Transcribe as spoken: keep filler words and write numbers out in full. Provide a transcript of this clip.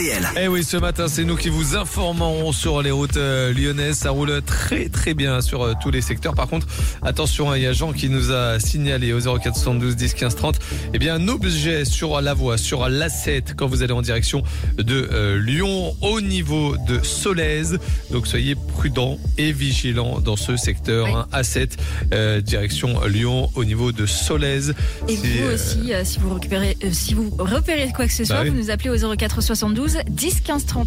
Eh oui, ce matin, c'est nous qui vous informerons sur les routes euh, lyonnaises. Ça roule très très bien sur euh, tous les secteurs. Par contre, attention, il y a Jean qui nous a signalé au zéro quatre soixante-douze dix quinze trente. Eh bien, un objet sur la voie, sur l'A sept, quand vous allez en direction de euh, Lyon, au niveau de Solèze. Donc, soyez prudents et vigilants dans ce secteur. Oui. Hein, A sept, euh, direction Lyon, au niveau de Solèze. Et C'est, vous euh, aussi, euh, si vous récupérez, euh, si vous repérez quoi que ce soit, bah oui. vous nous appelez au zéro quatre soixante-douze dix quinze trente.